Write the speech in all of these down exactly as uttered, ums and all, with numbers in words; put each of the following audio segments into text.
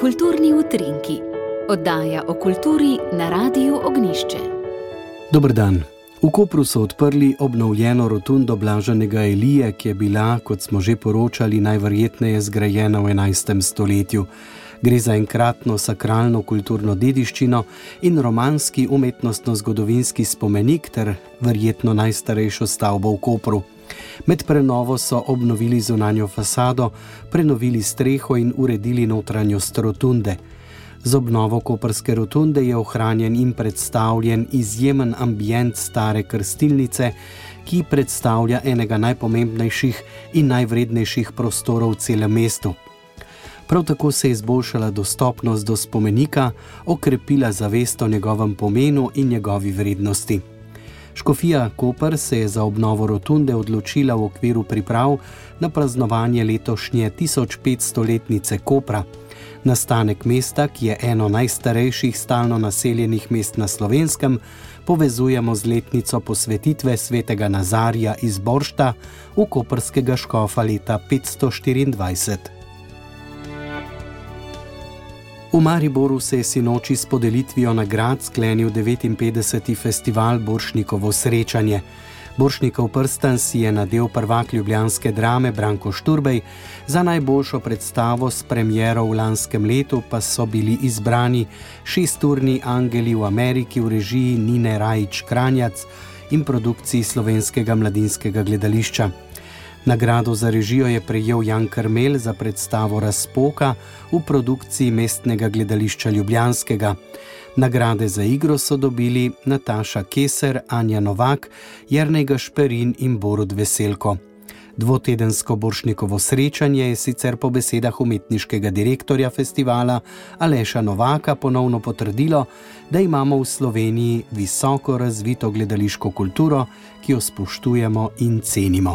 Kulturni utrinki, oddaja o kulturi na Radiu Ognjišče. Dober dan. V Kopru so odprli obnovljeno rotundo Blaženega Elije, ki je bila, kot smo že poročali, najverjetneje zgrajena v enajstem stoletju. Gre za enkratno sakralno kulturno dediščino in romanski umetnostno-zgodovinski spomenik ter verjetno najstarejšo stavbo v Kopru. Med prenovo so obnovili zunanjo fasado, prenovili streho in uredili notranjost rotunde. Z obnovo koprske rotunde je ohranjen in predstavljen izjemen ambient stare krstilnice, ki predstavlja enega najpomembnejših in najvrednejših prostorov v celem mestu. Prav tako se je izboljšala dostopnost do spomenika, okrepila zavest o njegovem pomenu in njegovi vrednosti. Škofija Koper se je za obnovo rotunde odločila v okviru priprav na praznovanje letošnje tisoč petstoletnice Kopra. Nastanek mesta, ki je eno najstarejših stalno naseljenih mest na Slovenskem, povezujemo z letnico posvetitve svetega Nazarija iz Boršta v koprskega škofa leta petsto štiriindvajset. V Mariboru se je sinoči s podelitvijo nagrad sklenil devetinpetdeseti festival Borštnikovo srečanje. Borštnikov prstan si je nadel prvak ljubljanske drame Branko Šturbej, za najboljšo predstavo s premiero v lanskem letu pa so bili izbrani Šesturni angeli v Ameriki v režiji Nine Rajić Kranjac in produkciji Slovenskega mladinskega gledališča. Nagrado za režijo je prejel Jan Krmelj za predstavo Razpoka v produkciji Mestnega gledališča ljubljanskega. Nagrade za igro so dobili Nataša Keser, Anja Novak, Jernej Gašperin in Borut Veselko. Dvotedensko Borštnikovo srečanje je sicer po besedah umetniškega direktorja festivala Aleša Novaka ponovno potrdilo, da imamo v Sloveniji visoko razvito gledališko kulturo, ki jo spoštujemo in cenimo.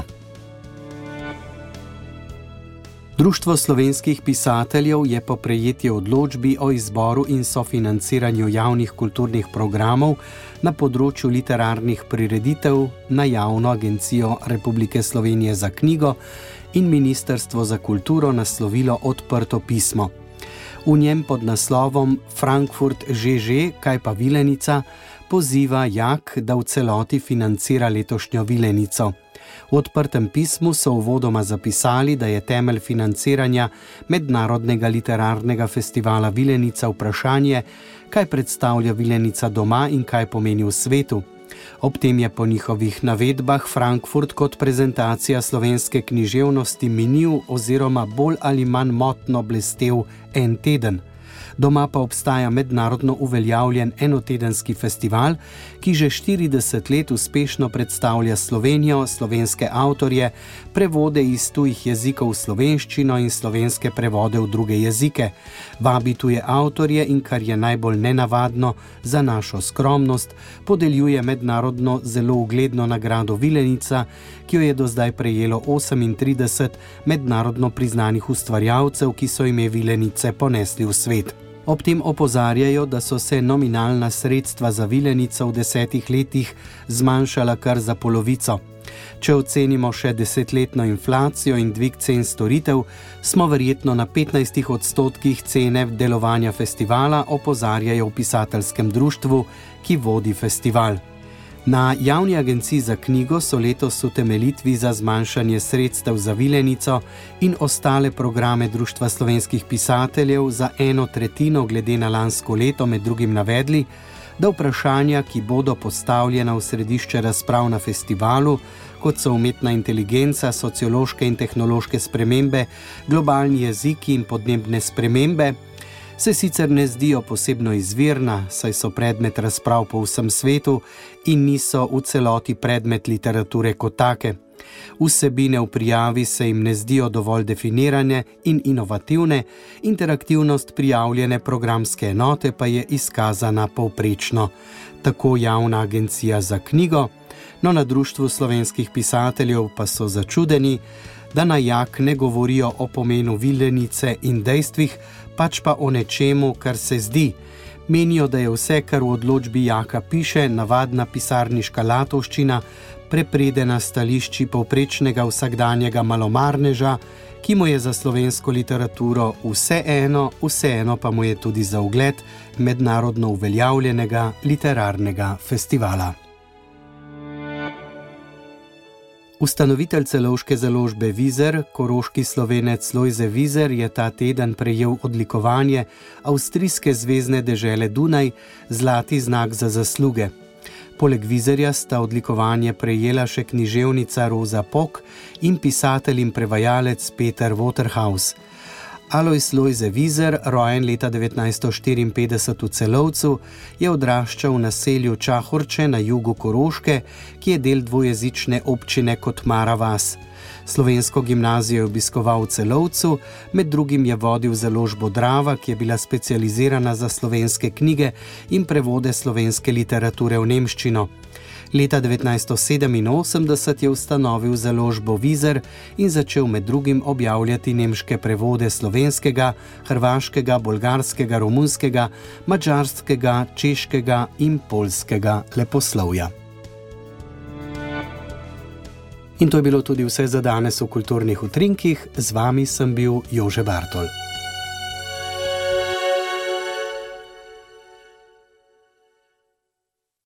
Društvo slovenskih pisateljev je po prejeti odločbi o izboru in sofinanciranju javnih kulturnih programov na področju literarnih prireditev na Javno agencijo Republike Slovenije za knjigo in Ministrstvo za kulturo naslovilo odprto pismo. V njem pod naslovom Frankfurt že že, kaj pa Vilenica, poziva Jak, da v celoti financira letošnjo Vilenico. V odprtem pismu so uvodoma zapisali, da je temelj financiranja Mednarodnega literarnega festivala Vilenica vprašanje, kaj predstavlja Vilenica doma in kaj pomeni v svetu. Ob tem je po njihovih navedbah Frankfurt kot prezentacija slovenske književnosti minil oziroma bolj ali manj motno blestel en teden. Doma pa obstaja mednarodno uveljavljen enotedenski festival, ki že štirideset let uspešno predstavlja Slovenijo, slovenske avtorje, prevode iz tujih jezikov v slovenščino in slovenske prevode v druge jezike. Vabi tuje avtorje in, kar je najbolj nenavadno za našo skromnost, podeljuje mednarodno zelo ugledno nagrado Vilenica, ki jo je do zdaj prejelo osemintrideset mednarodno priznanih ustvarjalcev, ki so ime Vilenice ponesli v svet. Ob tem opozarjajo, da so se nominalna sredstva za Vilenico v desetih letih zmanjšala kar za polovico. Če ocenimo še desetletno inflacijo in dvig cen storitev, smo verjetno na petnajstih odstotkih cene delovanja festivala, opozarjajo v pisateljskem društvu, ki vodi festival. Na Javni agenciji za knjigo so letos v utemeljitvi za zmanjšanje sredstev za Vilenico in ostale programe Društva slovenskih pisateljev za eno tretjino glede na lansko leto med drugim navedli, da vprašanja, ki bodo postavljena v središče razprav na festivalu, kot so umetna inteligenca, sociološke in tehnološke spremembe, globalni jeziki in podnebne spremembe, se sicer ne zdijo posebno izvirna, saj so predmet razprav po vsem svetu in niso v celoti predmet literature kot take. Vsebine v prijavi se jim ne zdijo dovolj definirane in inovativne, interaktivnost prijavljene programske enote pa je izkazana povprečno. Tako Javna agencija za knjigo, no na Društvu slovenskih pisateljev pa so začudeni, da na Jak ne govorijo o pomenu Vilenice in dejstvih, pač pa o nečemu, kar se zdi. Menijo, da je vse, kar v odločbi Jaka piše, navadna pisarniška latovščina, prepredena stališči povprečnega vsakdanjega malomarneža, ki mu je za slovensko literaturo vseeno, vseeno pa mu je tudi za ogled mednarodno uveljavljenega literarnega festivala. Ustanovitelj celovške založbe Vizer, koroški Slovenec Lojze Vizer, je ta teden prejel odlikovanje avstrijske zvezne dežele Dunaj, zlati znak za zasluge. Poleg Vizerja sta odlikovanje prejela še književnica Roza Pok in pisatelj in prevajalec Peter Waterhouse. Alojz Lojze Vizer, rojen leta devetnajststo štiriinpetdeset v Celovcu, je odraščal v naselju Čahorče na jugu Koroške, ki je del dvojezične občine Kotmara vas. Slovensko gimnazijo je obiskoval v Celovcu, med drugim je vodil založbo Drava, ki je bila specializirana za slovenske knjige in prevode slovenske literature v nemščino. Leta devetnajststo sedeminosemdeset je ustanovil založbo Vizer in začel med drugim objavljati nemške prevode slovenskega, hrvaškega, bolgarskega, romunskega, madžarskega, češkega in poljskega leposlovja. In to je bilo tudi vse za danes v Kulturnih utrinkih. Z vami sem bil Jože Bartol.